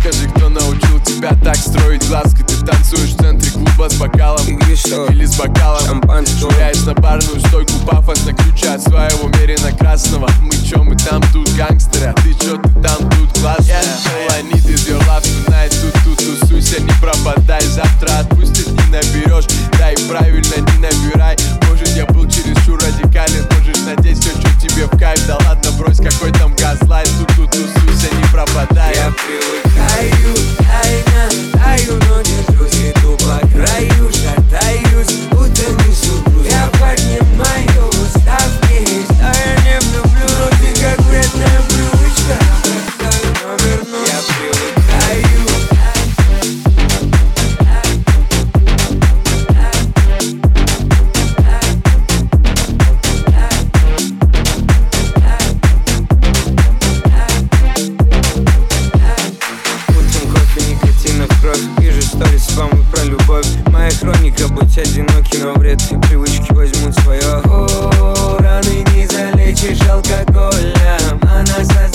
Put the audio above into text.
Скажи, кто научил тебя так строить глазки? Ты танцуешь в центре клуба с бокалом или с бокалом шампанского, швыряешь на барную стойку пафос на ключе от своего мерина красного. Мы чё, мы там тут гангстеры, а ты чё, ты там тут классная. All I need is your love tonight. Тут тусуйся, не пропадай. Завтра отпустит, не наберешь. Да и правильно, не набирай. Может, я был чересчур радикален, можешь надеть все, что тебе в кайф. Да ладно, брось, какой там газлайт. Тут тусуйся, не пропадай. Я привыкаю, таю, но держусь, иду по краю, шатаюсь, будто несу груз. Я поднимаю ставки, что я не влюблю, но ты как вредная привычка. Простой, но вернусь. Я привыкаю. Вижу сторис, спамы про любовь. Моя хроника, будь одинокий, но вредные привычки возьмут свое. Раны не залечишь алкоголем, она